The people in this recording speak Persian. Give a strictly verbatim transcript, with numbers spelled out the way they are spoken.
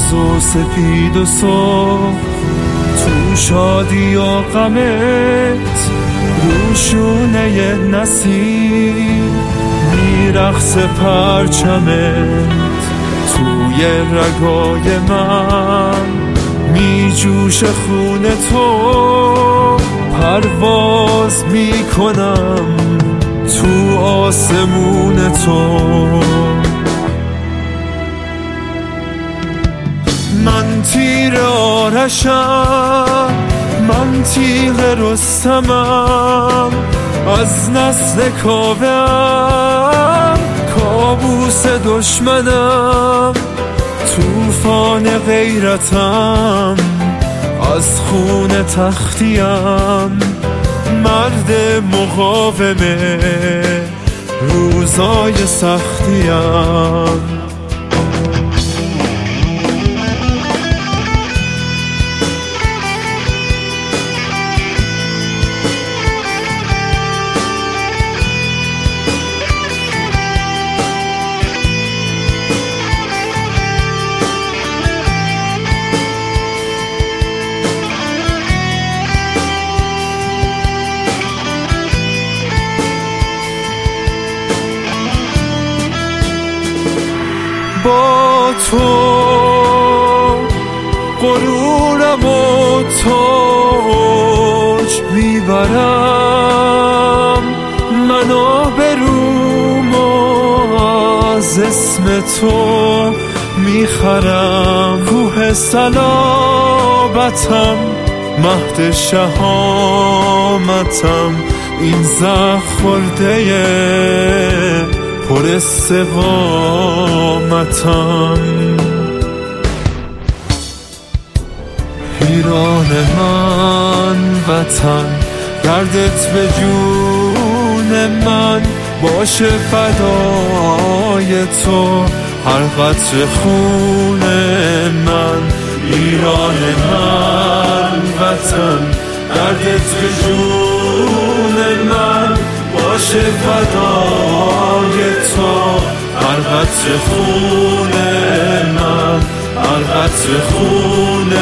روز و سپید و صبح، تو شادی و غمت روشونه نسیم، میرقص پرچمت توی رگای من، میجوش خون تو، پرواز میکنم تو آسمون تو. من تیر آرشم، من تیغ رستمم، از نسل کاوه‌ام کابوس دشمنم، طوفان غیرتم، از خون تختیم، مرد مقاومه روزای سختیم. با تو غرورم و تاج میبرم، من آبروم از اسم تو میخرم، کوه صلابتم، مهد شهامتم، این زخم خورده پر استقامتم. ایران من وطن، دردت به جون من باشه فدای تو، هر قطره خون من. ایران من وطن، دردت به جون من باشه فدای تو، هر قطره خون من، هر قطره خون